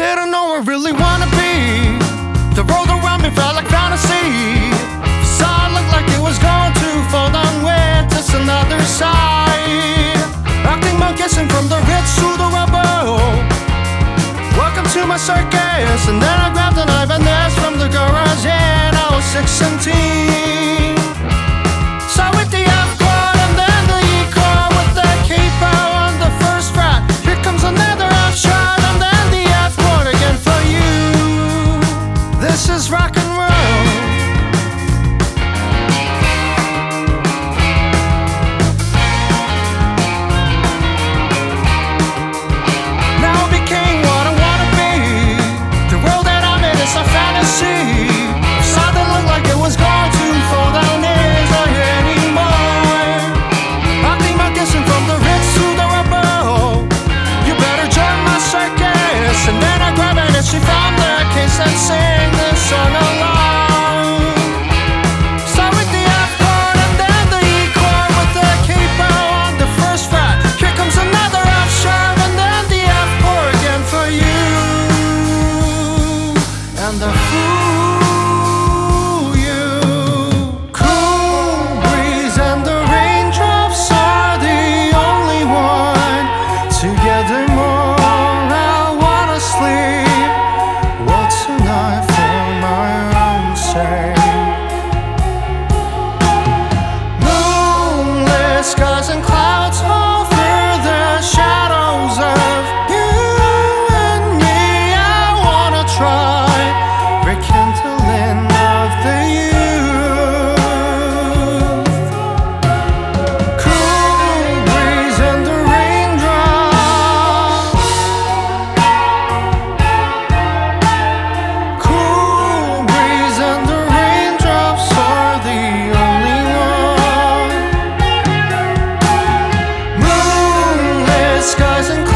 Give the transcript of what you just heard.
didn't know I really wanna be. The road around me felt like fantasy. Facade looked like it was going to fall down with just another side. Acting monk kissing from the rich to the rebel. Welcome to my circus. And then I grabbed a knife and this from the garage and I was 16. So with the F chord and then the E chord with the capo on the first fret. Here comes another F sharp and then the F chord again for you. This is rock and roll. Now I became what I wanna be. The world that I'm in is a fantasy. Something looked like it was going to fall down is not here anymore. Acting my kissing from the rich to the rebel. You better join my circus. And then I grab an issue from the case and sing this song along. Start with the F chord and then the E chord with the capo on the first fret. Here comes another F sharp and then the F chord again for you. And the fool you. Cool breeze and the raindrops are the only one. Together more I wanna sleep. Well, tonight for my own sake. Moonlit skies and clouds over the shadows of you and me. I wanna try rekindling of the youth. Cool breeze and the raindrops. Cool breeze and the raindrops are the only one. Moonlit skies and